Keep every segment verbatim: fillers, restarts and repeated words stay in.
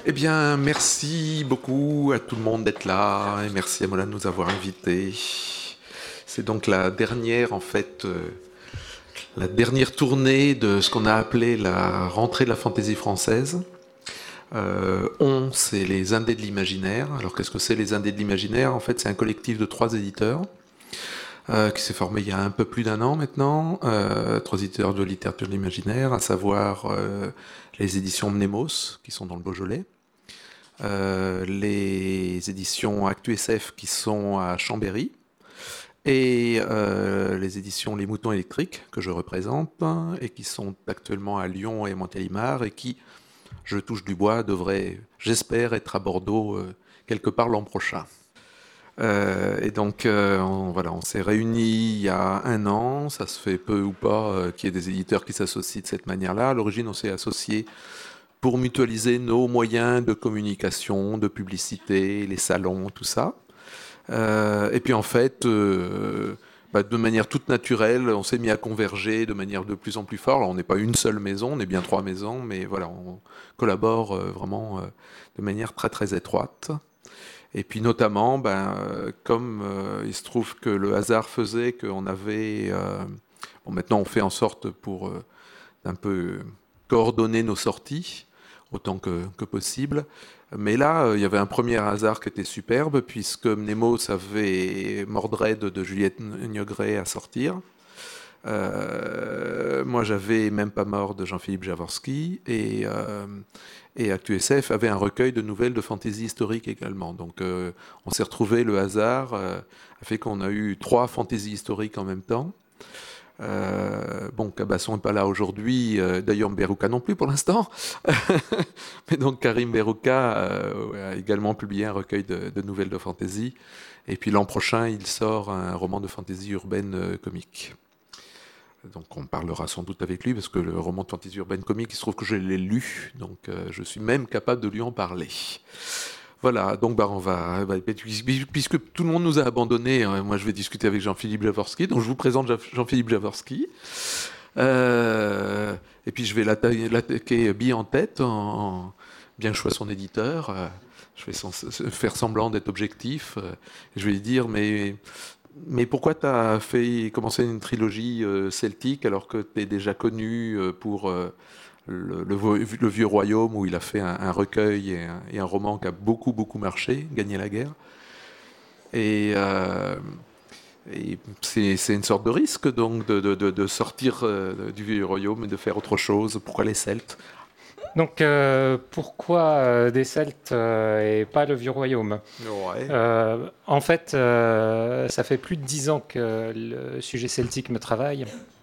Eh bien, merci beaucoup à tout le monde d'être là et merci à Mola de nous avoir invités. C'est donc la dernière, en fait, euh, la dernière tournée de ce qu'on a appelé la rentrée de la fantaisie française. Euh, on, c'est les Indés de l'imaginaire. Alors, qu'est-ce que c'est les Indés de l'imaginaire? En fait, c'est un collectif de trois éditeurs euh, qui s'est formé il y a un peu plus d'un an maintenant. Euh, trois éditeurs de littérature de l'imaginaire, à savoir euh, les éditions Mnemos, qui sont dans le Beaujolais. Euh, les éditions ActuSF qui sont à Chambéry et euh, les éditions Les Moutons électriques que je représente et qui sont actuellement à Lyon et Montélimar et qui, je touche du bois, devraient, j'espère, être à Bordeaux euh, quelque part l'an prochain. Euh, et donc, euh, on, voilà, on s'est réunis il y a un an, ça se fait peu ou pas euh, qu'il y ait des éditeurs qui s'associent de cette manière-là. À l'origine, on s'est associés pour mutualiser nos moyens de communication, de publicité, les salons, tout ça. Euh, et puis en fait, euh, bah, de manière toute naturelle, on s'est mis à converger de manière de plus en plus forte. Alors, on n'est pas une seule maison, on est bien trois maisons, mais voilà, on collabore euh, vraiment euh, de manière très très étroite. Et puis notamment, ben, euh, comme euh, il se trouve que le hasard faisait qu'on avait... Euh, bon, maintenant on fait en sorte pour euh, un peu coordonner nos sorties autant que, que possible. Mais là, euh, il y avait un premier hasard qui était superbe, puisque Mnemos avait Mordred de Juliette Niogret à sortir. Euh, moi, j'avais Même pas mort de Jean-Philippe Jaworski, et, euh, et ActuSF avait un recueil de nouvelles de fantaisie historique également. Donc, euh, on s'est retrouvé, le hasard euh, a fait qu'on a eu trois fantaisies historiques en même temps. Euh, bon, Cabasson n'est pas là aujourd'hui, euh, d'ailleurs Berouka non plus pour l'instant. Mais donc Karim Berouka euh, a également publié un recueil de, de nouvelles de fantaisie. Et puis l'an prochain, il sort un roman de fantaisie urbaine euh, comique. Donc on parlera sans doute avec lui, parce que le roman de fantaisie urbaine comique, il se trouve que je l'ai lu, donc euh, je suis même capable de lui en parler. Voilà, donc bah, on va, bah, puisque tout le monde nous a abandonnés, hein, moi je vais discuter avec Jean-Philippe Jaworski, donc je vous présente Jean-Philippe Jaworski. Euh, et puis je vais l'attaquer bille en tête, en, en, bien que je sois son éditeur. Euh, je vais sans, faire semblant d'être objectif. Euh, et je vais lui dire, mais, mais pourquoi tu as fait commencer une trilogie euh, celtique alors que tu es déjà connu euh, pour... Euh, Le, le, le Vieux Royaume, où il a fait un, un recueil et un, et un roman qui a beaucoup, beaucoup marché, Gagner la guerre. Et, euh, et c'est, c'est une sorte de risque, donc, de, de, de sortir euh, du Vieux Royaume et de faire autre chose. Pourquoi les Celtes? Donc, euh, pourquoi euh, des Celtes euh, et pas le Vieux Royaume? Ouais. euh, En fait, euh, ça fait plus de dix ans que le sujet celtique me travaille.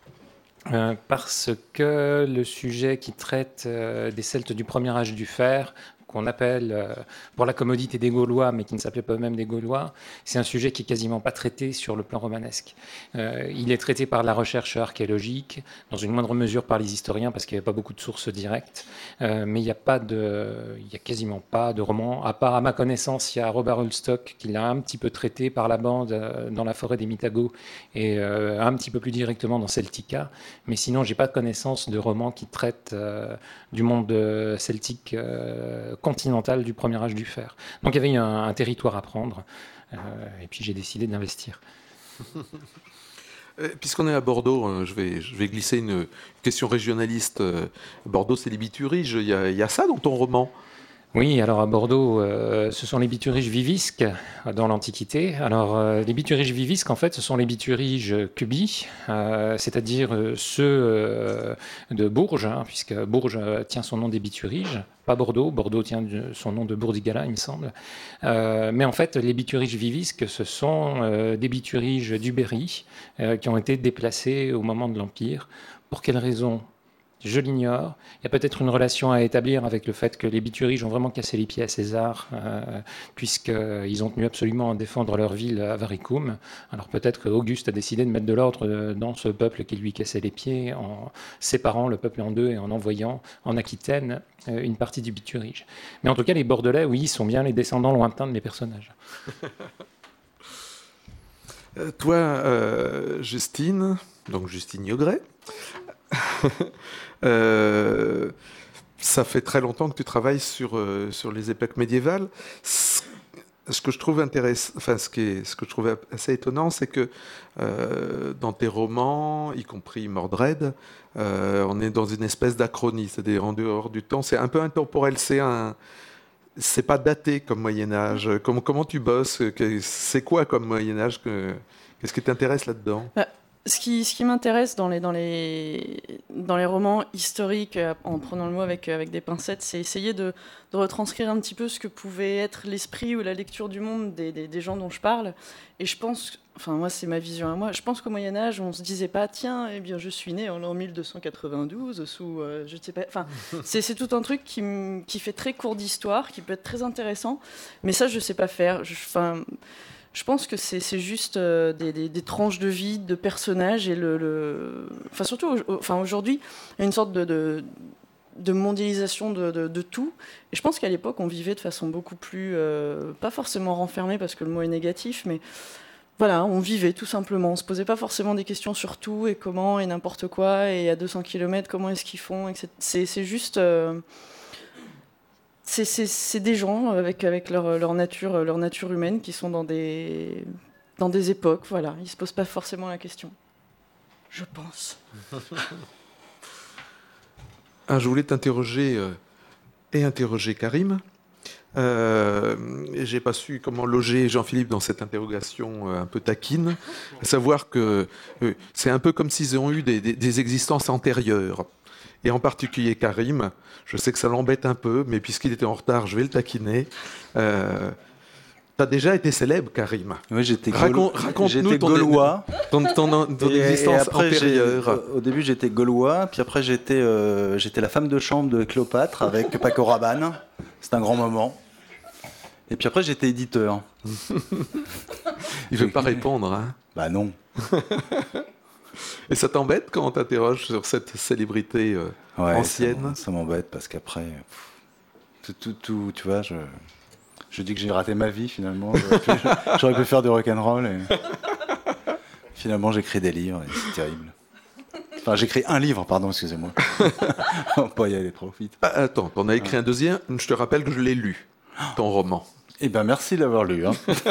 Euh, parce que le sujet qui traite euh, des Celtes du premier âge du fer, qu'on appelle, euh, pour la commodité des Gaulois, mais qui ne s'appelait pas eux-mêmes des Gaulois, c'est un sujet qui est quasiment pas traité sur le plan romanesque. Euh, il est traité par la recherche archéologique, dans une moindre mesure par les historiens, parce qu'il n'y a pas beaucoup de sources directes, euh, mais il n'y a pas de, il y a quasiment pas de roman, à part à ma connaissance, il y a Robert Hulstock qui l'a un petit peu traité par la bande euh, dans La forêt des Mitago, et euh, un petit peu plus directement dans Celtica. Mais sinon, j'ai pas de connaissance de romans qui traitent euh, du monde euh, celtique euh, continental du premier âge du fer. Donc il y avait un, un territoire à prendre, euh, et puis j'ai décidé d'investir. Puisqu'on est à Bordeaux, je vais, je vais glisser une question régionaliste. Bordeaux, c'est les bituriges. Il y a, il y a ça dans ton roman? Oui, alors à Bordeaux, euh, ce sont les bituriges vivisques dans l'Antiquité. Alors euh, les bituriges vivisques, en fait, ce sont les bituriges cubi, euh, c'est-à-dire euh, ceux euh, de Bourges, hein, puisque Bourges tient son nom des bituriges, pas Bordeaux. Bordeaux tient son nom de Bourdigala, il me semble. Euh, mais en fait, les bituriges vivisques, ce sont euh, des bituriges du Berry euh, qui ont été déplacés au moment de l'Empire. Pour quelles raisons ? Je l'ignore. Il y a peut-être une relation à établir avec le fait que les bituriges ont vraiment cassé les pieds à César, euh, puisqu'ils ont tenu absolument à défendre leur ville à Avaricum. Alors peut-être qu'Auguste a décidé de mettre de l'ordre dans ce peuple qui lui cassait les pieds, en séparant le peuple en deux et en envoyant en Aquitaine euh, une partie du biturige. Mais en tout cas, les Bordelais, oui, sont bien les descendants lointains de mes personnages. euh, toi, euh, Justine, donc Justine Niogret, Euh, ça fait très longtemps que tu travailles sur, euh, sur les époques médiévales. Ce que je trouve intéressant, enfin ce, qui est, ce que je trouve assez étonnant, c'est que euh, dans tes romans, y compris Mordred, euh, on est dans une espèce d'achronie, c'est-à-dire en dehors du temps. C'est un peu intemporel, c'est un, c'est pas daté comme Moyen Âge. Comment, comment tu bosses? C'est quoi comme Moyen Âge que, Qu'est-ce qui t'intéresse là-dedans? Bah, ce qui, ce qui m'intéresse dans les, dans, les, dans les romans historiques, en prenant le mot avec, avec des pincettes, c'est essayer de, de retranscrire un petit peu ce que pouvait être l'esprit ou la lecture du monde des, des, des gens dont je parle. Et je pense, enfin moi c'est ma vision à moi, je pense qu'au Moyen-Âge, on ne se disait pas, tiens, eh bien, je suis né en l'an mille deux cent quatre-vingt-douze, sous, euh, je ne sais pas, enfin, c'est, c'est tout un truc qui, qui fait très court d'histoire, qui peut être très intéressant, mais ça je ne sais pas faire. Je, enfin, Je pense que c'est, c'est juste euh, des, des, des tranches de vie, de personnages, et le, le... Enfin, surtout au, enfin, aujourd'hui, il y a une sorte de, de, de mondialisation de, de, de tout. Et je pense qu'à l'époque, on vivait de façon beaucoup plus... Euh, pas forcément renfermée, parce que le mot est négatif, mais voilà, on vivait tout simplement. On ne se posait pas forcément des questions sur tout, et comment, et n'importe quoi, et à deux cents kilomètres, comment est-ce qu'ils font, et cetera. C'est, c'est juste... Euh, C'est, c'est, c'est des gens avec, avec leur, leur, nature, leur nature humaine qui sont dans des, dans des époques. Voilà. Ils ne se posent pas forcément la question. Je pense. Ah, je voulais t'interroger euh, et interroger Karim. Euh, et j'ai pas su comment loger Jean-Philippe dans cette interrogation euh, un peu taquine. À savoir que euh, c'est un peu comme s'ils ont eu des, des, des existences antérieures. Et en particulier Karim, je sais que ça l'embête un peu, mais puisqu'il était en retard, je vais le taquiner. Euh, tu as déjà été célèbre, Karim. Oui, j'étais, Racon, Gaul... raconte-nous j'étais ton, gaulois. Ton, ton, ton, ton et, existence et après, antérieure. Au début, j'étais gaulois, puis après, j'étais, euh, j'étais la femme de chambre de Cléopâtre avec Paco Rabanne. C'était un grand moment. Et puis après, j'étais éditeur. Il ne veut pas répondre, hein? Bah non. Et ça t'embête quand on t'interroge sur cette célébrité euh, ouais, ancienne? Ça, ça m'embête parce qu'après, pff, tout, tout, tout, tu vois, je, je dis que j'ai raté ma vie finalement. J'aurais pu, j'aurais pu faire du rock'n'roll et finalement j'écris des livres et c'est terrible. Enfin, j'écris un livre, pardon, excusez-moi. On va pas y aller trop vite. Ah, attends, t'en as écrit un deuxième. Je te rappelle que je l'ai lu, ton roman. Eh bien, merci de l'avoir lu. Hein.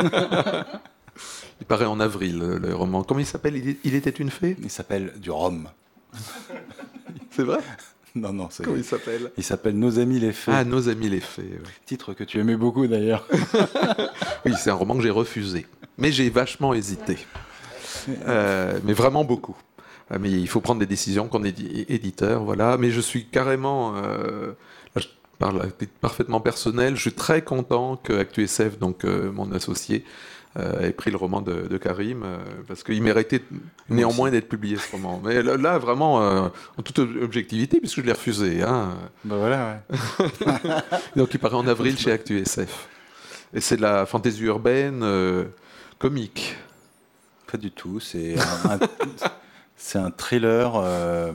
Il paraît en avril, le roman. Comment il s'appelle? Il était une fée? Il s'appelle Du Rhum. C'est vrai? Non, non. C'est... Comment il s'appelle? Il s'appelle Nos amis les fées. Ah, Nos amis les fées. Oui. Titre que tu aimais beaucoup d'ailleurs. Oui, c'est un roman que j'ai refusé. Mais j'ai vachement hésité. Euh, mais vraiment beaucoup. Mais il faut prendre des décisions quand on est éditeur, voilà. Mais je suis carrément... Euh, là, je parle à titre parfaitement personnel. Je suis très content que ActuSF, donc euh, mon associé, Euh, ait pris le roman de, de Karim, euh, parce qu'il méritait néanmoins d'être publié, ce roman. Mais là, là vraiment, euh, en toute objectivité, puisque je l'ai refusé. Hein. Ben voilà, ouais. Donc il paraît en avril chez ActuSF. Et c'est de la fantaisie urbaine euh, comique. Pas du tout, c'est un, un, c'est un thriller euh,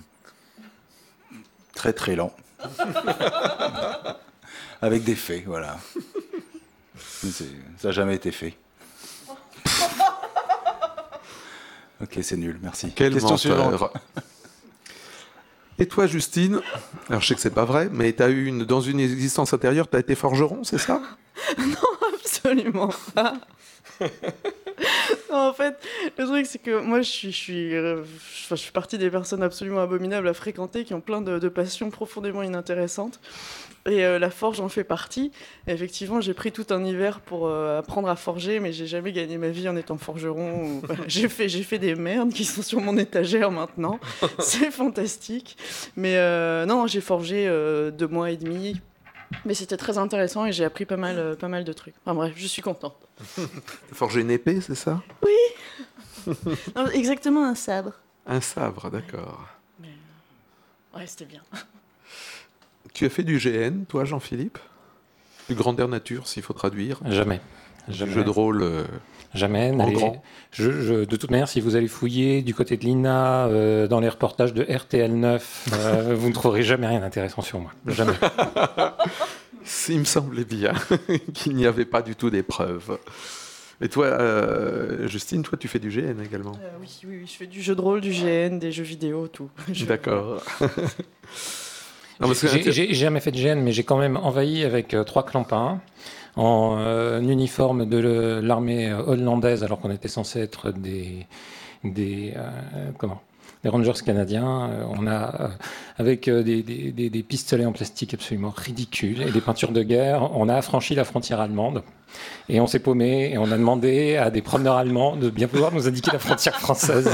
très très lent. Avec des faits, voilà. C'est, ça n'a jamais été fait. Ok, c'est nul, merci. Quel Question menteur. suivante. Et toi, Justine, alors je sais que c'est pas vrai, mais t'as eu une, dans une existence antérieure, tu as été forgeron, c'est ça? Non, absolument pas. Non, en fait, le truc, c'est que moi, je suis, je, suis, euh, je, je suis partie des personnes absolument abominables à fréquenter, qui ont plein de, de passions profondément inintéressantes. Et euh, la forge en fait partie. Et effectivement, j'ai pris tout un hiver pour euh, apprendre à forger, mais j'ai jamais gagné ma vie en étant forgeron. Ou... Voilà, j'ai fait, j'ai fait des merdes qui sont sur mon étagère maintenant. C'est fantastique. Mais euh, non, j'ai forgé euh, deux mois et demi. Mais c'était très intéressant et j'ai appris pas mal, euh, pas mal de trucs. Enfin bref, je suis contente. Forger une épée, c'est ça? Oui. Non, exactement, un sabre. Un sabre, d'accord. Mais... Ouais, c'était bien. Tu as fait du G N, toi, Jean-Philippe? Du grandeur nature, s'il faut traduire. Jamais. Du Jamais. jeu de rôle euh, Jamais. en Allez, grand. je, je, de toute manière, si vous allez fouiller du côté de l'I N A, euh, dans les reportages de R T L neuf, euh, vous ne trouverez jamais rien d'intéressant sur moi. Jamais. Il me semblait bien qu'il n'y avait pas du tout d'épreuve. Et toi, euh, Justine, toi, tu fais du G N également? Euh, oui, oui, oui, je fais du jeu de rôle, du G N, des jeux vidéo, tout. Je... D'accord. Non, parce que- J'ai j'ai jamais fait de gène, mais j'ai quand même envahi avec euh, trois clampins en euh, uniforme de le- l'armée hollandaise, alors qu'on était censé être des, des euh, comment, des Rangers canadiens. Euh, on a, euh, avec euh, des, des- des- des pistolets en plastique absolument ridicules et des peintures de guerre, on a affranchi la frontière allemande et on s'est paumé et on a demandé à des promeneurs allemands de bien vouloir nous indiquer la frontière française.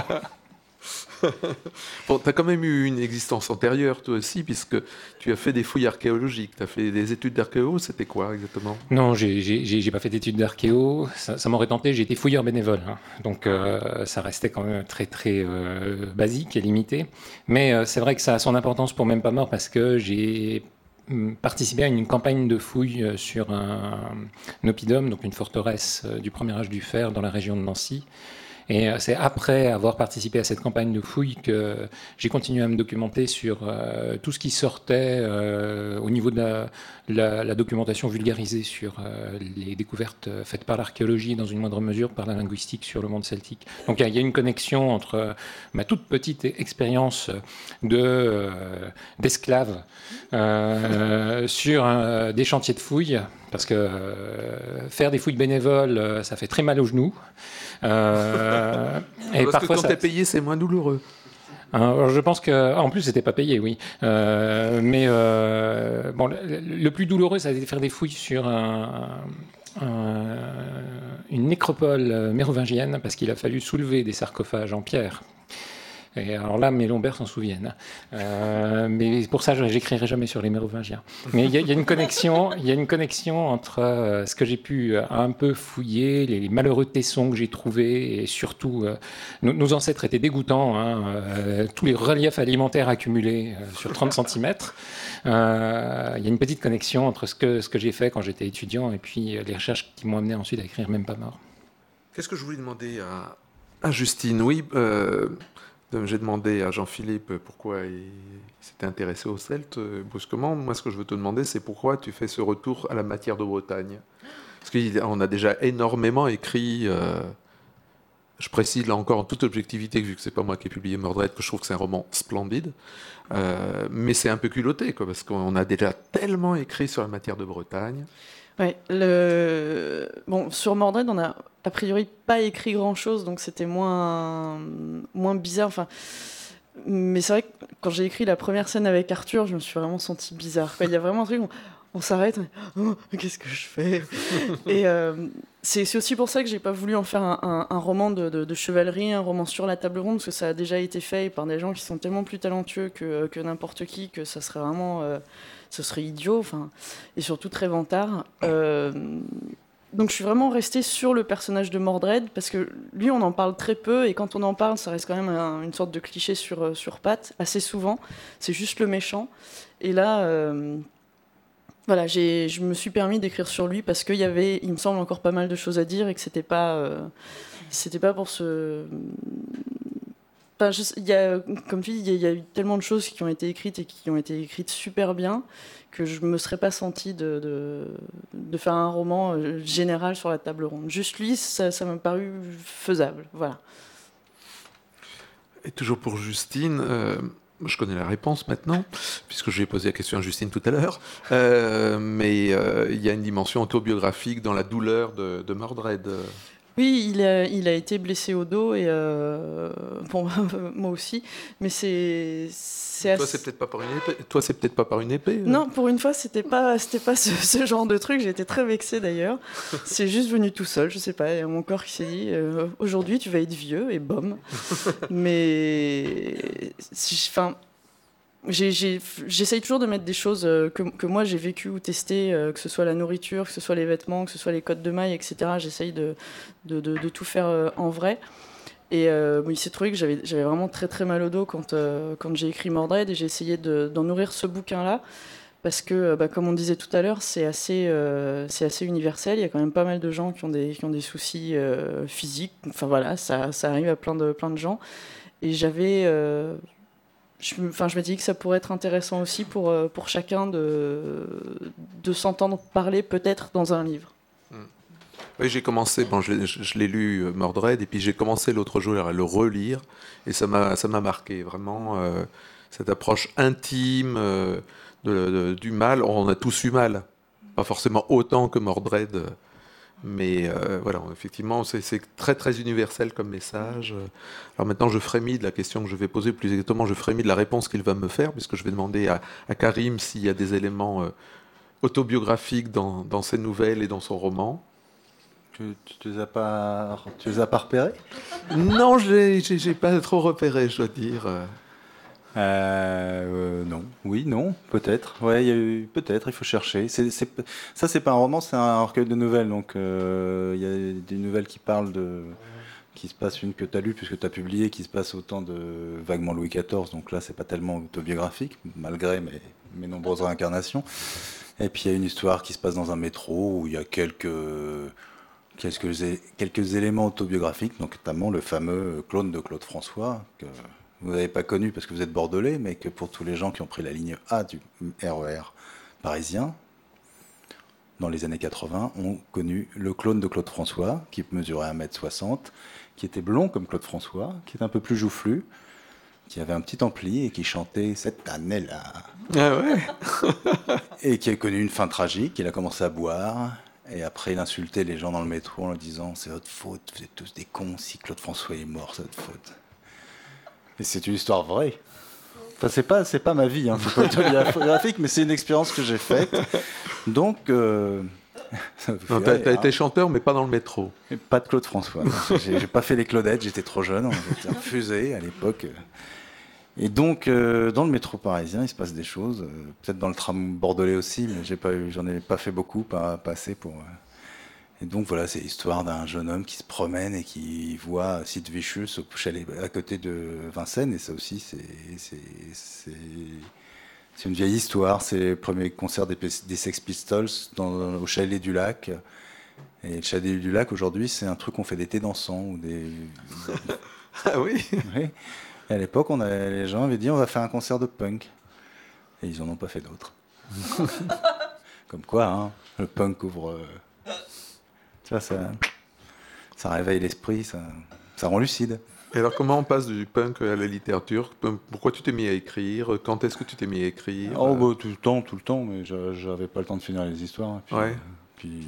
Bon, tu as quand même eu une existence antérieure, toi aussi, puisque tu as fait des fouilles archéologiques. Tu as fait des études d'archéo, c'était quoi exactement? Non, j'ai- j'ai j'ai- j'ai pas fait d'études d'archéo. Ça, ça m'aurait tenté. J'ai été fouilleur bénévole, hein. Donc euh, ça restait quand même très très euh, basique et limité. Mais euh, c'est vrai que ça a son importance pour Même pas mort parce que j'ai hum, participé à une campagne de fouilles euh, sur un, un oppidum, donc une forteresse euh, du premier âge du fer dans la région de Nancy. Et euh, c'est après avoir participé à cette campagne de fouilles que j'ai continué à me documenter sur euh, tout ce qui sortait euh, au niveau de la, la- la documentation vulgarisée sur euh, les découvertes faites par l'archéologie, dans une moindre mesure par la linguistique sur le monde celtique. Donc il y, a- il y a une connexion entre euh, ma toute petite expérience de, euh, d'esclave euh, sur euh, des chantiers de fouilles, parce que euh, faire des fouilles bénévoles, euh, ça fait très mal aux genoux. Euh, et Parce parfois que quand ça, t'es payé, c'est moins douloureux. alors, je pense que, en plus, c'était pas payé, oui. Euh, mais euh, bon, le, le plus douloureux, ça a été de faire des fouilles sur un, un- une nécropole mérovingienne, parce qu'il a fallu soulever des sarcophages en pierre. Et alors là, mes lombaires s'en souviennent. Euh, mais pour ça, je n'écrirai jamais sur les Mérovingiens. Mais il y, a- il y a une connexion, il y a une connexion entre euh, ce que j'ai pu euh, un peu fouiller, les, les malheureux tessons que j'ai trouvés, et surtout, euh, nos, nos ancêtres étaient dégoûtants, hein, euh, tous les reliefs alimentaires accumulés euh, sur trente centimètres. Euh, il y a une petite connexion entre ce que, ce que j'ai fait quand j'étais étudiant et puis euh, les recherches qui m'ont amené ensuite à écrire Même pas mort. Qu'est-ce que je voulais demander à, à Justine? Oui, euh, j'ai demandé à Jean-Philippe pourquoi il s'était intéressé aux Celtes euh, brusquement. Moi, ce que je veux te demander, c'est pourquoi tu fais ce retour à la matière de Bretagne. Parce qu'on a déjà énormément écrit. euh, je précise là encore en toute objectivité, vu que c'est pas moi qui ai publié Mordred, que je trouve que c'est un roman splendide. Euh, mais c'est un peu culotté, quoi, parce qu'on a déjà tellement écrit sur la matière de Bretagne. Ouais, le... bon, sur Mordred, on a a priori pas écrit grand-chose, donc c'était moins, moins bizarre. Enfin, mais c'est vrai que quand j'ai écrit la première scène avec Arthur, je me suis vraiment sentie bizarre, quoi. Il y a vraiment un truc, on, on s'arrête, on... oh, qu'est-ce que je fais? Et euh, c'est, c'est aussi pour ça que j'ai pas voulu en faire un, un, un roman de, de, de chevalerie, un roman sur la table ronde, parce que ça a déjà été fait par des gens qui sont tellement plus talentueux que, que n'importe qui, que ça serait vraiment... Euh, ce serait idiot, enfin, et surtout très vantard. Euh, donc je suis vraiment restée sur le personnage de Mordred, parce que lui, on en parle très peu, et quand on en parle, ça reste quand même un, une sorte de cliché sur, sur pattes, assez souvent. C'est juste le méchant. Et là, euh, voilà, j'ai, je me suis permis d'écrire sur lui, parce qu'il y avait, il me semble, encore pas mal de choses à dire, et que c'était pas, euh, c'était pas pour se... Enfin, je, il y a, comme tu dis, il y, a, il y a eu tellement de choses qui ont été écrites et qui ont été écrites super bien que je ne me serais pas sentie de, de, de faire un roman général sur la table ronde. Juste lui, ça, ça m'a paru faisable. Voilà. Et toujours pour Justine, euh, je connais la réponse maintenant, puisque je lui ai posé la question à Justine tout à l'heure, euh, mais euh, il y a une dimension autobiographique dans la douleur de, de Mordred. Oui, il a, il a été blessé au dos, et euh, bon, moi aussi, mais c'est... c'est Toi, assez... c'est peut-être pas par une épée. Toi, c'est peut-être pas par une épée. euh. Non, pour une fois, c'était pas, c'était pas ce, ce genre de truc. J'ai été très vexée d'ailleurs. C'est juste venu tout seul, je sais pas. Il y a mon corps qui s'est dit euh, aujourd'hui, tu vas être vieux, et bom. Mais, enfin, j'ai, j'ai, j'essaye toujours de mettre des choses que, que moi j'ai vécues ou testées, euh, que ce soit la nourriture, que ce soit les vêtements, que ce soit les cottes de mailles, et cetera. J'essaye de, de, de, de tout faire euh, en vrai. Et euh, bon, il s'est trouvé que j'avais, j'avais vraiment très très mal au dos quand, euh, quand j'ai écrit Mordred, et j'ai essayé de, d'en nourrir ce bouquin-là, parce que, bah, comme on disait tout à l'heure, c'est assez, euh, c'est assez universel. Il y a quand même pas mal de gens qui ont des, qui ont des soucis euh, physiques. Enfin voilà, ça, ça arrive à plein de, plein de gens. Et j'avais... Euh, je, enfin, je m'étais dit que ça pourrait être intéressant aussi pour, euh, pour chacun de, de s'entendre parler peut-être dans un livre. Oui, j'ai commencé, bon, je, l'ai, je l'ai lu, euh, Mordred, et puis j'ai commencé l'autre jour à le relire, et ça m'a, ça m'a marqué, vraiment. Euh, cette approche intime euh, de, de, du mal. On a tous eu mal, pas forcément autant que Mordred, mais euh, voilà, effectivement, c'est, c'est très très universel comme message. Alors maintenant, je frémis de la question que je vais poser, plus exactement, je frémis de la réponse qu'il va me faire, puisque je vais demander à, à Karim s'il y a des éléments euh, autobiographiques dans, dans ses nouvelles et dans son roman. Tu, tu les as pas, tu les as pas repérés ? Non, je n'ai pas trop repéré, je dois dire. Euh, euh, non, oui, non, peut-être. Ouais, il y a eu, peut-être. Il faut chercher. C'est, c'est, ça, c'est pas un roman, c'est un recueil de nouvelles. Donc, euh, il y a des nouvelles qui parlent de, qui se passe une que tu as lue puisque tu as publié, qui se passe au temps de vaguement Louis quatorze. Donc là, c'est pas tellement autobiographique, malgré mes, mes nombreuses réincarnations. Et puis il y a une histoire qui se passe dans un métro où il y a quelques Quelques, quelques éléments autobiographiques, donc notamment le fameux clone de Claude François, que vous n'avez pas connu parce que vous êtes bordelais, mais que pour tous les gens qui ont pris la ligne A du R E R parisien, dans les années quatre-vingts, ont connu le clone de Claude François, qui mesurait un mètre soixante, qui était blond comme Claude François, qui était un peu plus joufflu, qui avait un petit ampli et qui chantait « Cette année-là ». Ah ouais. Et qui a connu une fin tragique, il a commencé à boire. Et après, il insultait les gens dans le métro en leur disant « C'est votre faute, vous êtes tous des cons, si Claude François est mort, c'est votre faute. » Et c'est une histoire vraie. Enfin, c'est pas, c'est pas ma vie, hein, c'est pas autobiographique, mais c'est une expérience que j'ai faite. Donc, euh, non, t'as, t'as été chanteur, mais pas dans le métro. Pas de Claude François. J'ai, j'ai pas fait les Claudettes, j'étais trop jeune, j'étais refusé à l'époque. Et donc, euh, dans le métro parisien, il se passe des choses. Euh, peut-être dans le tram bordelais aussi, mais j'ai pas eu, j'en ai pas fait beaucoup, pas, pas assez pour. Euh... Et donc voilà, c'est l'histoire d'un jeune homme qui se promène et qui voit Sid Vicious au chalet à côté de Vincennes. Et ça aussi, c'est c'est c'est, c'est une vieille histoire. C'est le premier concert des, des Sex Pistols dans, au chalet du Lac. Et le chalet du Lac aujourd'hui, c'est un truc qu'on fait d'été dansant ou des. Ah oui. Oui. Et à l'époque, on avait, les gens avaient dit on va faire un concert de punk. Et ils n'en ont pas fait d'autres. Comme quoi, hein, le punk ouvre... Euh, tu vois, ça, ça réveille l'esprit, ça, ça rend lucide. Et alors, comment on passe du punk à la littérature ? Pourquoi tu t'es mis à écrire ? Quand est-ce que tu t'es mis à écrire ? Oh, bah, tout le temps, tout le temps, mais j'avais pas le temps de finir les histoires. Puis, ouais. euh, puis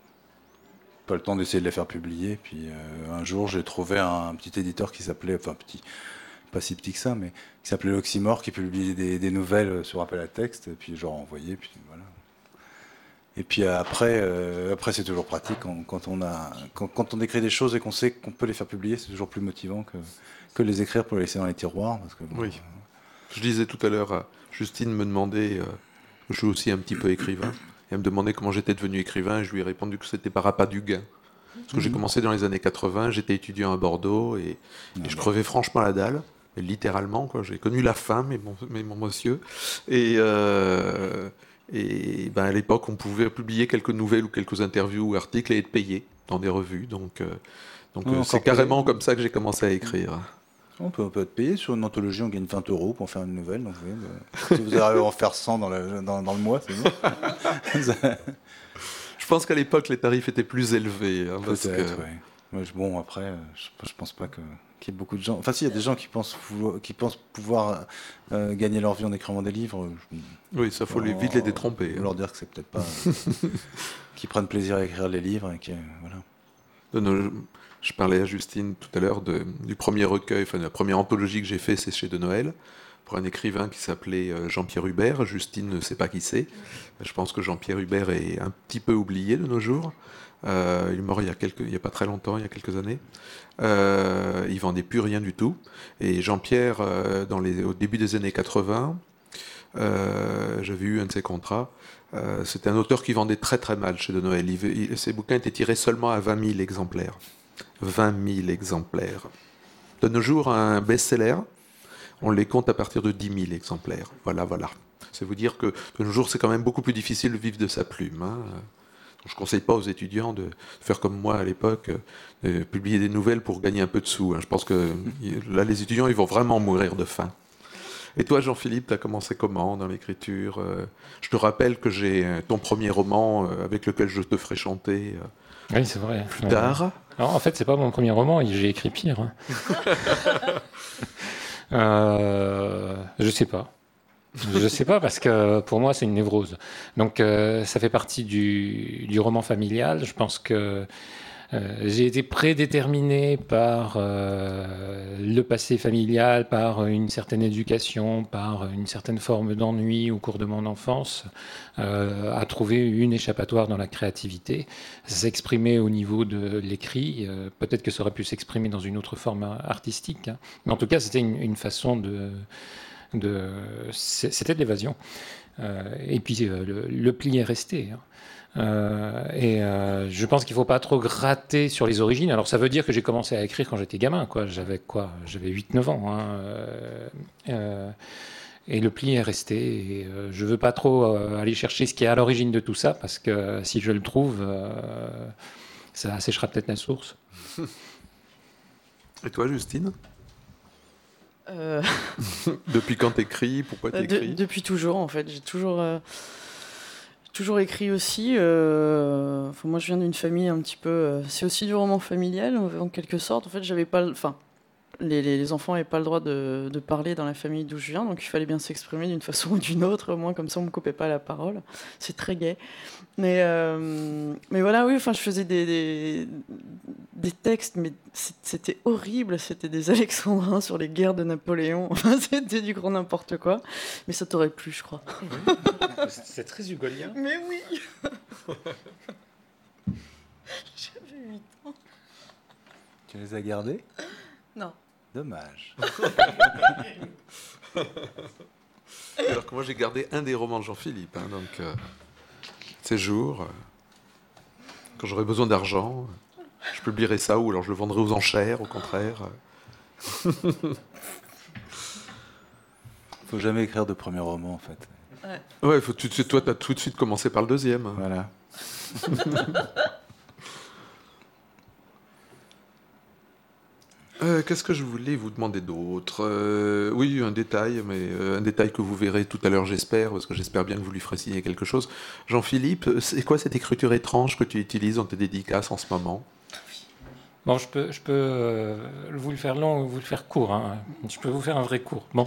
pas le temps d'essayer de les faire publier. Puis euh, un jour, j'ai trouvé un, un petit éditeur qui s'appelait... Enfin, petit... pas si petit que ça, mais qui s'appelait l'Oxymore, qui publiait des, des nouvelles sur appel à texte, et puis genre envoyé, puis voilà. Et puis après, euh, après c'est toujours pratique quand, quand on a, quand, quand on écrit des choses et qu'on sait qu'on peut les faire publier, c'est toujours plus motivant que que les écrire pour les laisser dans les tiroirs, parce que bon, oui. Euh... Je disais tout à l'heure, Justine me demandait, euh, je suis aussi un petit peu écrivain, et elle me demandait comment j'étais devenu écrivain, et je lui ai répondu que c'était par appât du gain. Parce que mmh. j'ai commencé dans les années quatre-vingts, j'étais étudiant à Bordeaux, et, et je crevais franchement la dalle. Et littéralement, quoi. J'ai connu la faim, mais mon, mais mon monsieur. Et, euh, et ben à l'époque, on pouvait publier quelques nouvelles ou quelques interviews ou articles et être payé dans des revues. Donc, euh, donc euh, c'est carrément payé. Comme ça que j'ai commencé à écrire. On peut, on peut être payé. Sur une anthologie, on gagne vingt euros pour faire une nouvelle. Donc, vous voyez, si vous arrivez à en faire cent dans le, dans, dans le mois, c'est bon. Je pense qu'à l'époque, les tarifs étaient plus élevés. Hein, parce Peut-être, que... oui. Mais bon, après, je, je pense pas que, qu'il y ait beaucoup de gens... Enfin, si, il y a des gens qui pensent, qui pensent pouvoir euh, gagner leur vie en écrivant des livres. Je... Oui, ça, faut les, vite les détromper. Hein. Leur dire que c'est peut-être pas... qu'ils prennent plaisir à écrire les livres et que... Voilà. De nos... Je parlais à Justine tout à l'heure de, du premier recueil, enfin de la première anthologie que j'ai fait, c'est chez De Noël, pour un écrivain qui s'appelait Jean-Pierre Hubert. Justine ne sait pas qui c'est. Je pense que Jean-Pierre Hubert est un petit peu oublié de nos jours. Euh, il est mort il y a quelques, il y a pas très longtemps, il y a quelques années. Euh, il vendait plus rien du tout. Et Jean-Pierre, euh, dans les, au début des années quatre-vingts, euh, j'avais eu un de ses contrats. Euh, c'était un auteur qui vendait très très mal chez De Noël. Il, il, ses bouquins étaient tirés seulement à vingt mille exemplaires. vingt mille exemplaires. De nos jours, un best-seller, on les compte à partir de dix mille exemplaires. Voilà, voilà. C'est vous dire que de nos jours, c'est quand même beaucoup plus difficile de vivre de sa plume. Hein. Je ne conseille pas aux étudiants de faire comme moi à l'époque, de publier des nouvelles pour gagner un peu de sous. Hein. Je pense que là, les étudiants, ils vont vraiment mourir de faim. Et toi, Jean-Philippe, tu as commencé comment dans l'écriture ? Je te rappelle que j'ai ton premier roman avec lequel je te ferai chanter oui, c'est vrai. plus tard. Alors, en fait, c'est pas mon premier roman, j'ai écrit pire. Hein. euh, Je sais pas. Je sais pas parce que pour moi c'est une névrose. Donc euh, ça fait partie du, du roman familial. Je pense que euh, j'ai été prédéterminé par euh, le passé familial, par une certaine éducation, par une certaine forme d'ennui au cours de mon enfance, euh, à trouver une échappatoire dans la créativité. Ça s'est exprimé au niveau de l'écrit. Euh, peut-être que ça aurait pu s'exprimer dans une autre forme artistique, hein. Mais en tout cas c'était une, une façon de De, c'était de l'évasion. Euh, et puis euh, le, le pli est resté. Hein. Euh, et euh, je pense qu'il ne faut pas trop gratter sur les origines. Alors ça veut dire que j'ai commencé à écrire quand j'étais gamin. Quoi. J'avais quoi J'avais huit neuf ans. Hein. Euh, euh, et le pli est resté. Et, euh, je ne veux pas trop euh, aller chercher ce qui est à l'origine de tout ça, parce que si je le trouve, euh, ça séchera peut-être la source. Et toi, Justine? Euh... Depuis quand t'écris? Pourquoi t'écris? de, Depuis toujours, en fait. J'ai toujours, euh, toujours écrit aussi. Euh... Enfin, moi, je viens d'une famille un petit peu... Euh... C'est aussi du roman familial, en quelque sorte. En fait, j'avais pas... Enfin, les, les, les enfants n'avaient pas le droit de, de parler dans la famille d'où je viens, donc il fallait bien s'exprimer d'une façon ou d'une autre, au moins comme ça on ne me coupait pas la parole. C'est très gai. Mais, euh, mais voilà, oui, enfin, je faisais des, des, des textes, mais c'était horrible, c'était des alexandrins sur les guerres de Napoléon, enfin, c'était du grand n'importe quoi, mais ça t'aurait plu, je crois. C'est très hugolien. Mais oui. J'avais huit ans. Tu les as gardés? Non. Dommage. Alors que moi j'ai gardé un des romans de Jean-Philippe, hein, donc euh, ces jours, euh, quand j'aurai besoin d'argent, je publierai ça ou alors je le vendrai aux enchères, au contraire. Faut jamais écrire de premier roman en fait. Ouais, ouais faut tout de suite, toi t'as tout de suite commencé par le deuxième. Voilà. Euh, qu'est-ce que je voulais vous demander d'autre? euh, Oui, un détail, mais euh, un détail que vous verrez tout à l'heure, j'espère, parce que j'espère bien que vous lui ferez signer quelque chose. Jean-Philippe, c'est quoi cette écriture étrange que tu utilises dans tes dédicaces en ce moment? Bon, je peux, je peux euh, vous le faire long ou vous le faire court. Hein. Je peux vous faire un vrai cours. Bon.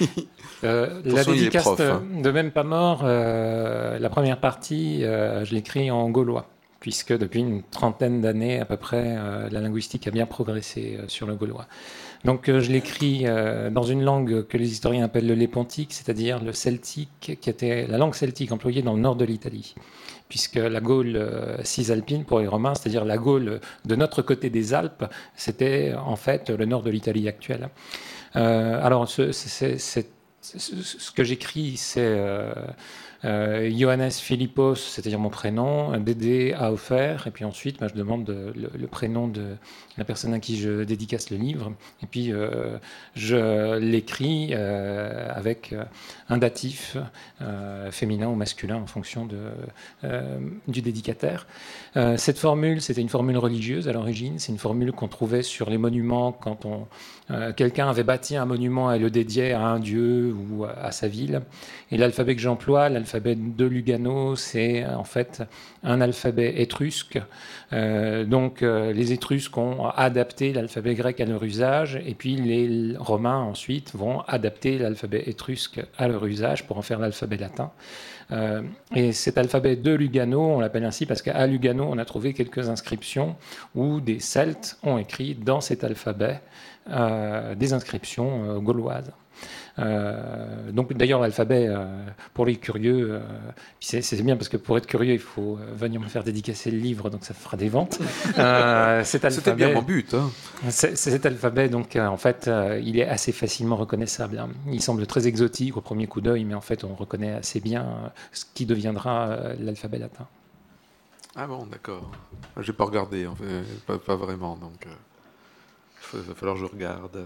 Euh, la dédicace prof, hein. de Même pas mort, euh, la première partie, euh, je l'écris en gaulois, puisque depuis une trentaine d'années à peu près, euh, la linguistique a bien progressé euh, sur le gaulois. Donc euh, je l'écris euh, dans une langue que les historiens appellent le lépontique, c'est-à-dire le celtique, qui était la langue celtique employée dans le nord de l'Italie, puisque la Gaule euh, cisalpine pour les Romains, c'est-à-dire la Gaule de notre côté des Alpes, c'était en fait le nord de l'Italie actuelle. Euh, alors ce, c'est, c'est, c'est, ce que j'écris, c'est... Euh, Euh, Johannes Philippos, c'est-à-dire mon prénom, Dédé a offert, et puis ensuite moi, je demande de, le, le prénom de la personne à qui je dédicace le livre, et puis euh, je l'écris euh, avec un datif euh, féminin ou masculin en fonction de, euh, du dédicataire. Euh, cette formule, c'était une formule religieuse à l'origine, c'est une formule qu'on trouvait sur les monuments quand on, euh, quelqu'un avait bâti un monument et le dédiait à un dieu ou à, à sa ville. Et l'alphabet que j'emploie, l'alphabet de Lugano, c'est en fait un alphabet étrusque. Euh, donc euh, les Étrusques ont adapté l'alphabet grec à leur usage, et puis les Romains ensuite vont adapter l'alphabet étrusque à leur usage pour en faire l'alphabet latin. Euh, et cet alphabet de Lugano, on l'appelle ainsi parce qu'à Lugano, on a trouvé quelques inscriptions où des Celtes ont écrit dans cet alphabet euh, des inscriptions euh, gauloises. Euh, donc d'ailleurs l'alphabet euh, pour les curieux, euh, c'est, c'est bien parce que pour être curieux il faut euh, venir me faire dédicacer le livre, donc ça fera des ventes. Euh, cet alphabet, c'était bien mon but. Hein. C'est, c'est cet alphabet donc euh, en fait euh, il est assez facilement reconnaissable. Hein. Il semble très exotique au premier coup d'œil, mais en fait on reconnaît assez bien euh, ce qui deviendra euh, l'alphabet latin. Ah bon, d'accord. J'ai pas regardé, en fait, pas, pas vraiment, donc il euh, va falloir que je regarde.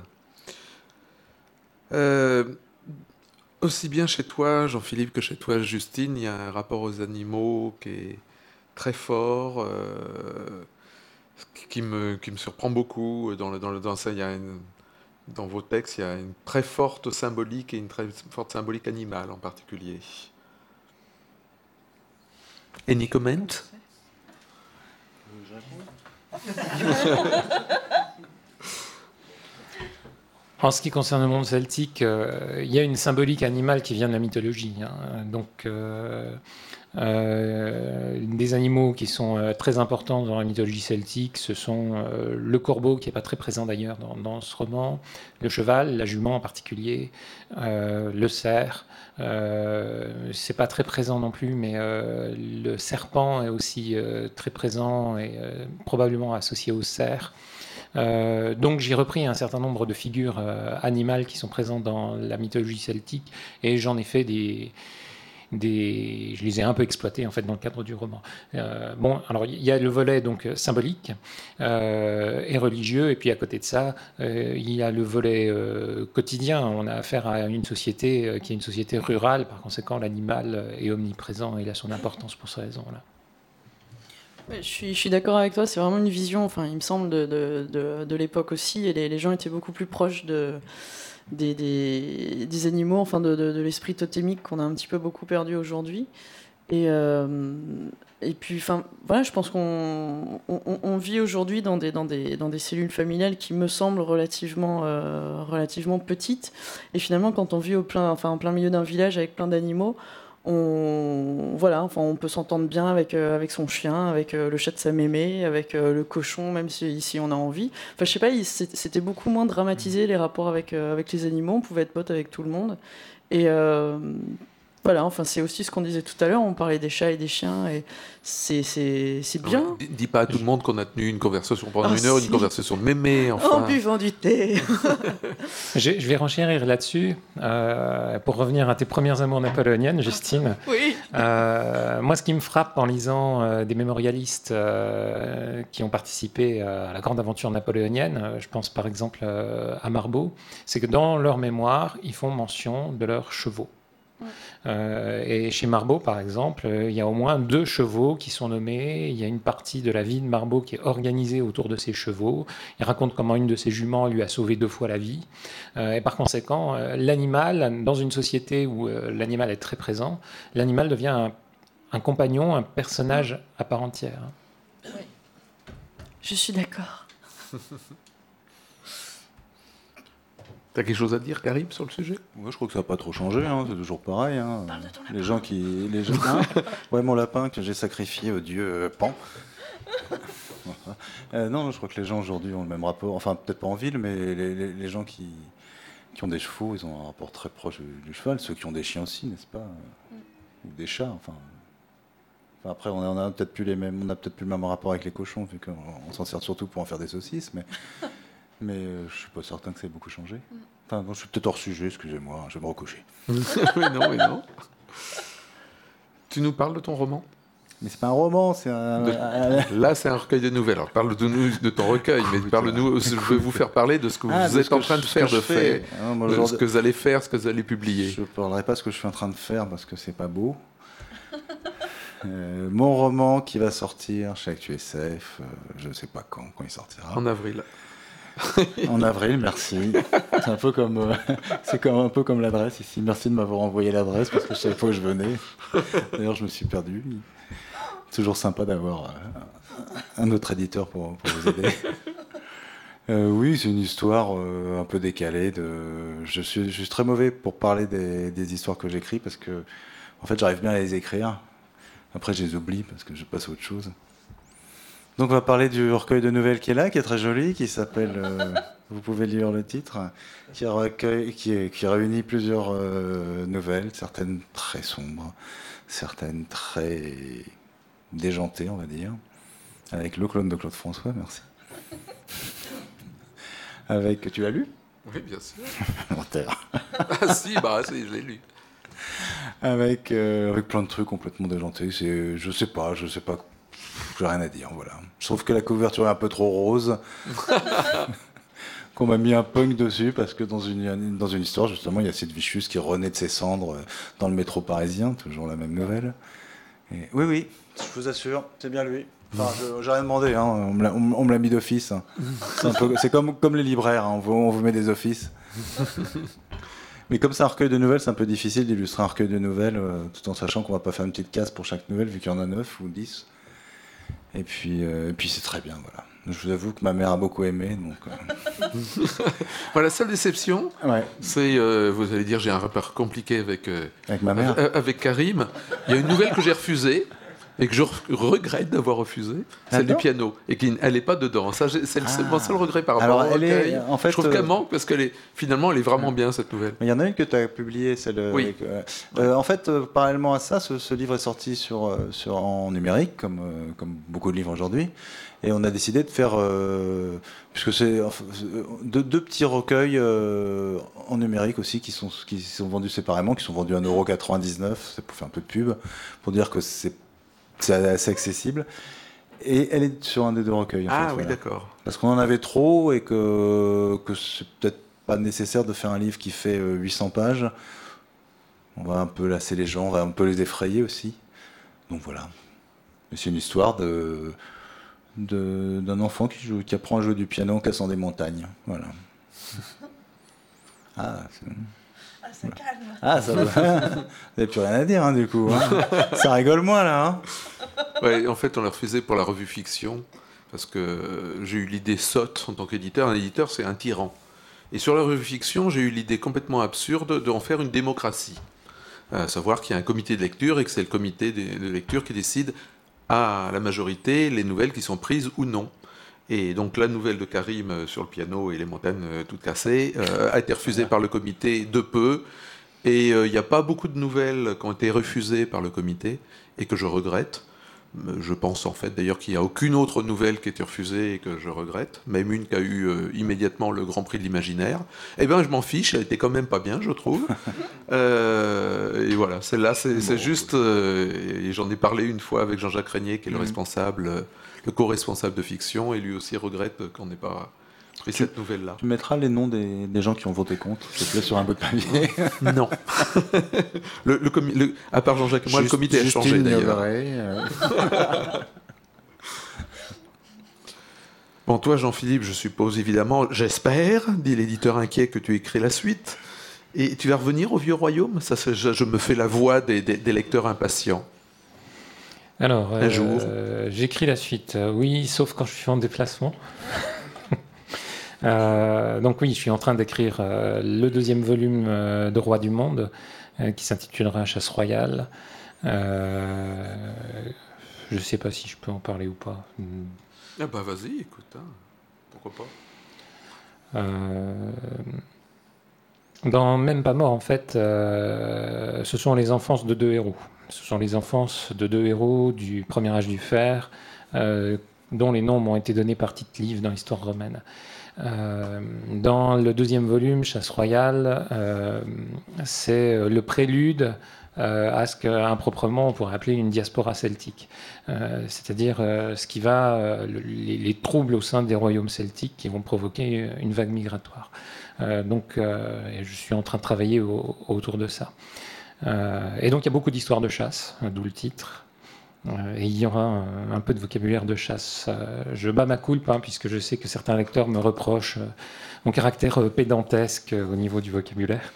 Euh, aussi bien chez toi, Jean-Philippe, que chez toi, Justine, il y a un rapport aux animaux qui est très fort, euh, qui, me, qui me surprend beaucoup. Dans, le, dans, le, dans, ça, il y a une, dans vos textes, il y a une très forte symbolique et une très forte symbolique animale en particulier. Any comment? En ce qui concerne le monde celtique, euh, il y a une symbolique animale qui vient de la mythologie. Hein. Donc, euh, euh, des animaux qui sont euh, très importants dans la mythologie celtique, ce sont euh, le corbeau, qui n'est pas très présent d'ailleurs dans, dans ce roman, le cheval, la jument en particulier, euh, le cerf. Euh, c'est pas très présent non plus, mais euh, le serpent est aussi euh, très présent et euh, probablement associé au cerf. Euh, donc j'ai repris un certain nombre de figures euh, animales qui sont présentes dans la mythologie celtique et j'en ai fait des, des, je les ai un peu exploitées en fait dans le cadre du roman. Euh, bon, alors il y a le volet donc symbolique euh, et religieux, et puis à côté de ça, euh, il y a le volet euh, quotidien. On a affaire à une société euh, qui est une société rurale, par conséquent l'animal est omniprésent et il a son importance pour ces raisons-là. Je suis, je suis d'accord avec toi, c'est vraiment une vision, enfin, il me semble, de, de, de, de l'époque aussi, et les, les gens étaient beaucoup plus proches de, des, des, des animaux, enfin, de, de, de l'esprit totémique qu'on a un petit peu beaucoup perdu aujourd'hui. Et, euh, et puis, enfin, voilà, je pense qu'on on, on vit aujourd'hui dans des, dans, des, dans des cellules familiales qui me semblent relativement, euh, relativement petites. Et finalement, quand on vit au plein, enfin, en plein milieu d'un village avec plein d'animaux, On, voilà, enfin, on peut s'entendre bien avec, euh, avec son chien, avec euh, le chat de sa mémé, avec euh, le cochon, même si, si on a envie. Enfin, je sais pas, il, c'était beaucoup moins dramatisé, les rapports avec, euh, avec les animaux. On pouvait être potes avec tout le monde. Et euh, voilà, enfin, c'est aussi ce qu'on disait tout à l'heure. On parlait des chats et des chiens, et c'est, c'est, c'est bien. Ouais, dis pas à tout le monde qu'on a tenu une conversation pendant Ah, une heure, si. une conversation de mémé, enfin. En buvant du thé. je, je vais renchérir là-dessus. Euh, pour revenir à tes premières amours napoléoniennes, Justine. Oui. Euh, moi, ce qui me frappe en lisant euh, des mémorialistes euh, qui ont participé à la grande aventure napoléonienne, euh, je pense par exemple euh, à Marbot, c'est que dans leur mémoire, ils font mention de leurs chevaux. Euh, et chez Marbot, par exemple, euh, il y a au moins deux chevaux qui sont nommés. Il y a une partie de la vie de Marbot qui est organisée autour de ces chevaux. Il raconte comment une de ses juments lui a sauvé deux fois la vie. Euh, et par conséquent, euh, l'animal, dans une société où euh, l'animal est très présent, l'animal devient un, un compagnon, un personnage à part entière. Oui. Je suis d'accord. T'as quelque chose à dire, Karim, sur le sujet? Moi, je crois que ça n'a pas trop changé, hein, c'est toujours pareil. Hein. Les gens qui. Les gens... hein ouais, mon lapin que j'ai sacrifié au dieu euh, Pan. euh, non, je crois que les gens aujourd'hui ont le même rapport, enfin, peut-être pas en ville, mais les, les, les gens qui, qui ont des chevaux, ils ont un rapport très proche du, du cheval. Ceux qui ont des chiens aussi, n'est-ce pas? Ou des chats, enfin. Enfin après, on a, on a peut-être plus les mêmes, on a peut-être plus le même rapport avec les cochons, vu qu'on on s'en sert surtout pour en faire des saucisses, mais. Mais euh, je suis pas certain que ça ait beaucoup changé. Enfin, bon, je suis peut-être hors sujet, excusez-moi, je vais me recoucher. Oui, non, oui, non. Tu nous parles de ton roman? Mais c'est pas un roman, c'est un... De... Là, c'est un recueil de nouvelles. Alors, parle-nous de ton recueil, mais parle-nous. Je vais vous faire parler de ce que ah, vous êtes en train de faire de fait, ah, moi, de genre ce que vous allez faire, ce que vous allez publier. Je ne parlerai pas de ce que je suis en train de faire parce que c'est pas beau. euh, mon roman qui va sortir chez Actu S F, euh, je ne sais pas quand, quand il sortira. En avril. En avril, merci. C'est un peu comme, euh, c'est comme un peu comme l'adresse ici. Merci de m'avoir envoyé l'adresse parce que je savais pas où je venais. D'ailleurs, je me suis perdu. C'est toujours sympa d'avoir euh, un autre éditeur pour, pour vous aider. Euh, oui, c'est une histoire euh, un peu décalée. De... Je suis, je suis très mauvais pour parler des, des histoires que j'écris parce que, en fait, j'arrive bien à les écrire. Après, je les oublie parce que je passe à autre chose. Donc on va parler du recueil de nouvelles qui est là, qui est très joli, qui s'appelle, euh, vous pouvez lire le titre, qui, recueille, qui, est, qui réunit plusieurs euh, nouvelles, certaines très sombres, certaines très déjantées, on va dire, avec Le Clone de Claude François, merci. Avec, tu l'as lu? Oui, bien sûr. Menteur. Ah si, bah si, je l'ai lu. Avec, euh, avec plein de trucs complètement déjantés, c'est, je sais pas, je sais pas... J'ai rien à dire, voilà. Je trouve que la couverture est un peu trop rose. Qu'on m'a mis un punk dessus parce que dans une, dans une histoire, justement, il y a Sid Vicious qui renaît de ses cendres dans le métro parisien, toujours la même nouvelle. Et oui, oui, je vous assure, c'est bien lui. Enfin, je, j'ai rien demandé, hein. on, me l'a, on, on me l'a mis d'office. C'est, un peu, c'est comme, comme les libraires, hein. on, vous, on vous met des offices. Mais comme c'est un recueil de nouvelles, c'est un peu difficile d'illustrer un recueil de nouvelles, euh, tout en sachant qu'on va pas faire une petite case pour chaque nouvelle, vu qu'il y en a neuf ou dix. Et puis, euh, et puis c'est très bien, voilà. Je vous avoue que ma mère a beaucoup aimé. Donc, euh... voilà, la seule déception, ouais. c'est, euh, vous allez dire, j'ai un rapport compliqué avec, euh, avec ma mère. Avec, avec Karim. Il y a une nouvelle que j'ai refusée. Et que je regrette d'avoir refusé, celle du piano, et qu'elle n'est pas dedans. Ça, c'est ah. mon seul regret par rapport à elle. En fait, je trouve qu'elle manque, parce qu'elle est, finalement, elle est vraiment bien, cette nouvelle. Il y en a une que tu as publiée, celle oui. avec, euh, euh, en fait, euh, parallèlement à ça, ce, ce livre est sorti sur, sur, en numérique, comme, euh, comme beaucoup de livres aujourd'hui, et on a décidé de faire, euh, puisque c'est enfin, deux, deux petits recueils euh, en numérique aussi, qui sont, qui sont vendus séparément, qui sont vendus à un euro quatre-vingt-dix-neuf, c'est pour faire un peu de pub, pour dire que c'est c'est assez accessible. Et elle est sur un des deux recueils. En ah fait, oui, voilà. D'accord. Parce qu'on en avait trop et que, que c'est peut-être pas nécessaire de faire un livre qui fait huit cents pages. On va un peu lasser les gens, on va un peu les effrayer aussi. Donc voilà. Mais c'est une histoire de, de, d'un enfant qui, joue, qui apprend à jouer du piano en cassant des montagnes. Voilà. Ah, c'est... Ah, ça calme. Ah, ça va. Vous n'avez plus rien à dire, hein, du coup. Hein. Ça rigole moins, là. Hein. Ouais, en fait, on l'a refusé pour la revue Fiction, parce que j'ai eu l'idée sotte en tant qu'éditeur. Un éditeur, c'est un tyran. Et sur la revue Fiction, j'ai eu l'idée complètement absurde d'en faire une démocratie. À savoir qu'il y a un comité de lecture et que c'est le comité de lecture qui décide à la majorité les nouvelles qui sont prises ou non. Et donc la nouvelle de Karim sur le piano et les montagnes toutes cassées euh, a été refusée par le comité de peu. Et il euh, n'y a pas beaucoup de nouvelles qui ont été refusées par le comité et que je regrette. Je pense en fait d'ailleurs qu'il n'y a aucune autre nouvelle qui a été refusée et que je regrette. Même une qui a eu euh, immédiatement le Grand Prix de l'Imaginaire. Eh bien je m'en fiche, elle était quand même pas bien je trouve. euh, et voilà, celle-là c'est, c'est juste... Euh, et j'en ai parlé une fois avec Jean-Jacques Régnier qui est le responsable... Euh, le co-responsable de Fiction, et lui aussi regrette qu'on n'ait pas pris tu, cette nouvelle-là. Tu mettras les noms des, des gens qui ont voté contre, s'il te plaît, sur un bout de papier. Non. le, le, comi- le, à part Jean-Jacques et moi, Just, le comité a changé d'ailleurs. Euh... Bon, toi, Jean-Philippe, je suppose évidemment, j'espère, dit l'éditeur inquiet, que tu écris la suite. Et tu vas revenir au Vieux Royaume ? Ça, je, je me fais la voix des, des, des lecteurs impatients. Alors, un jour. Euh, j'écris la suite, euh, oui, sauf quand je suis en déplacement. euh, donc oui, je suis en train d'écrire euh, le deuxième volume euh, de Roi du Monde, euh, qui s'intitulera Chasse royale. Euh, je ne sais pas si je peux en parler ou pas. Ah bah vas-y, écoute, hein. Pourquoi pas. Euh, dans Même pas mort, en fait, euh, ce sont les enfances de deux héros. Ce sont les enfances de deux héros du Premier Âge du Fer, euh, dont les noms m'ont été donnés par Tite-Live dans l'histoire romaine. Euh, dans le deuxième volume, Chasse royale, euh, c'est le prélude euh, à ce qu'improprement on pourrait appeler une diaspora celtique. Euh, c'est-à-dire euh, ce qui va, euh, les, les troubles au sein des royaumes celtiques qui vont provoquer une vague migratoire. Euh, donc euh, je suis en train de travailler au, autour de ça. Euh, et donc il y a beaucoup d'histoires de chasse, d'où le titre. Euh, et il y aura un, un peu de vocabulaire de chasse. Euh, je bats ma coulpe, hein, puisque je sais que certains lecteurs me reprochent euh, mon caractère euh, pédantesque euh, au niveau du vocabulaire.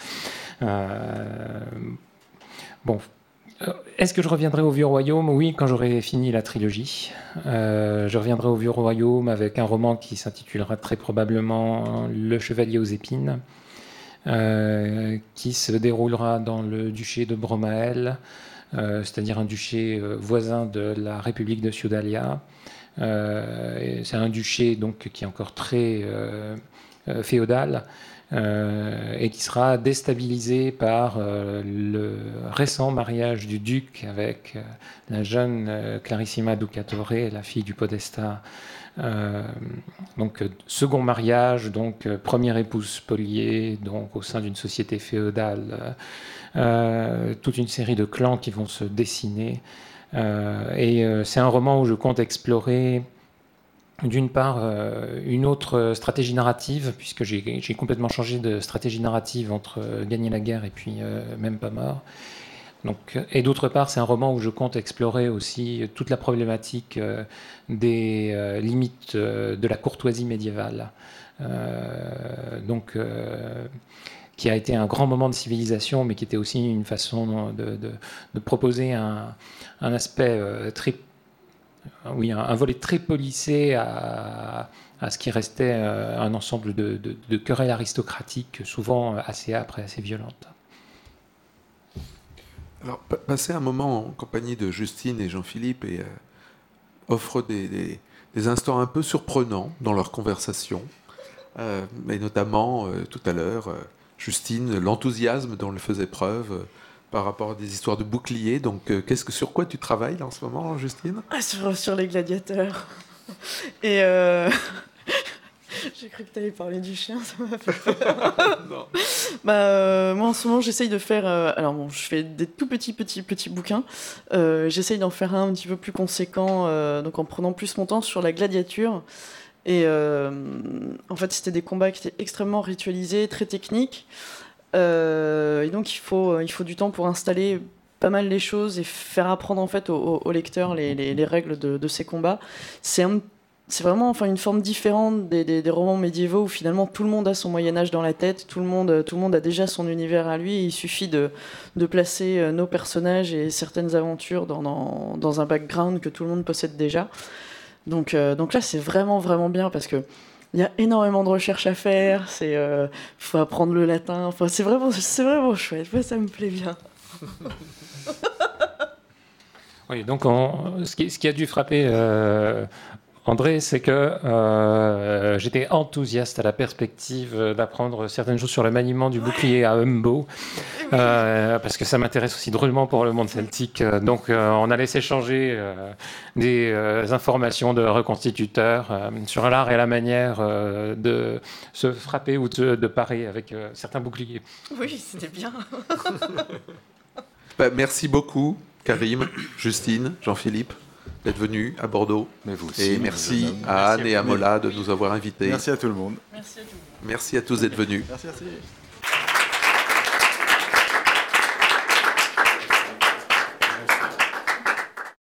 Euh, bon, est-ce que je reviendrai au Vieux Royaume ? Oui, quand j'aurai fini la trilogie. Euh, je reviendrai au Vieux Royaume avec un roman qui s'intitulera très probablement Le Chevalier aux épines. Euh, qui se déroulera dans le duché de Bromael, euh, c'est-à-dire un duché euh, voisin de la République de Ciudalia. Euh, c'est un duché donc, qui est encore très euh, euh, féodal euh, et qui sera déstabilisé par euh, le récent mariage du duc avec euh, la jeune euh, Clarissima Ducatore, la fille du podestat. Euh, donc second mariage, donc euh, première épouse spoliée, donc au sein d'une société féodale, euh, toute une série de clans qui vont se dessiner. Euh, et euh, c'est un roman où je compte explorer d'une part euh, une autre stratégie narrative, puisque j'ai, j'ai complètement changé de stratégie narrative entre euh, Gagner la guerre et puis euh, Même pas mort. Donc, et d'autre part, c'est un roman où je compte explorer aussi toute la problématique euh, des euh, limites euh, de la courtoisie médiévale, euh, donc, euh, qui a été un grand moment de civilisation, mais qui était aussi une façon de, de, de proposer un, un aspect euh, très oui, un, un volet très policé à, à ce qui restait euh, un ensemble de, de, de querelles aristocratiques, souvent assez âpres et assez violentes. Alors, passer un moment en compagnie de Justine et Jean-Philippe et, euh, offre des, des, des instants un peu surprenants dans leur conversation, euh, et notamment, euh, tout à l'heure, euh, Justine, l'enthousiasme dont elle faisait preuve euh, par rapport à des histoires de boucliers. Donc, euh, qu'est-ce que, sur quoi tu travailles là, en ce moment, Justine ? Ah, sur, sur les gladiateurs. Et euh... j'ai cru que tu allais parler du chien, ça m'a fait peur. Non. Bah, euh, moi, en ce moment, j'essaye de faire... Euh... Alors, bon, je fais des tout petits, petits, petits bouquins. Euh, j'essaye d'en faire un un petit peu plus conséquent, euh, donc en prenant plus mon temps sur la gladiature. Et euh, en fait, c'était des combats qui étaient extrêmement ritualisés, très techniques. Euh, et donc, il faut, il faut du temps pour installer pas mal les choses et faire apprendre en fait aux, aux lecteurs les, les, les règles de, de ces combats. C'est, un, c'est vraiment enfin, une forme différente des, des, des romans médiévaux où finalement tout le monde a son Moyen-Âge dans la tête, tout le monde, tout le monde a déjà son univers à lui. Et il suffit de, de placer nos personnages et certaines aventures dans, dans, dans un background que tout le monde possède déjà. Donc, euh, donc là, c'est vraiment, vraiment bien parce que il y a énormément de recherches à faire. C'est, euh, faut apprendre le latin. Enfin, c'est vraiment, c'est vraiment chouette. Moi, ça me plaît bien. Oui, donc on, ce, qui, ce qui a dû frapper euh, André, c'est que euh, j'étais enthousiaste à la perspective d'apprendre certaines choses sur le maniement du bouclier à Humbo, euh, parce que ça m'intéresse aussi drôlement pour le monde celtique. Donc euh, on allait s'échanger euh, des euh, informations de reconstituteurs euh, sur l'art et la manière euh, de se frapper ou de, de parer avec euh, certains boucliers. Oui, c'était bien. Bah, merci beaucoup, Karim, Justine, Jean-Philippe, d'être venus à Bordeaux. Mais vous aussi. Et merci à Anne et à Mola de nous avoir invités. Merci à tout le monde. Merci à tous. Merci à tous d'être venus. Merci, merci.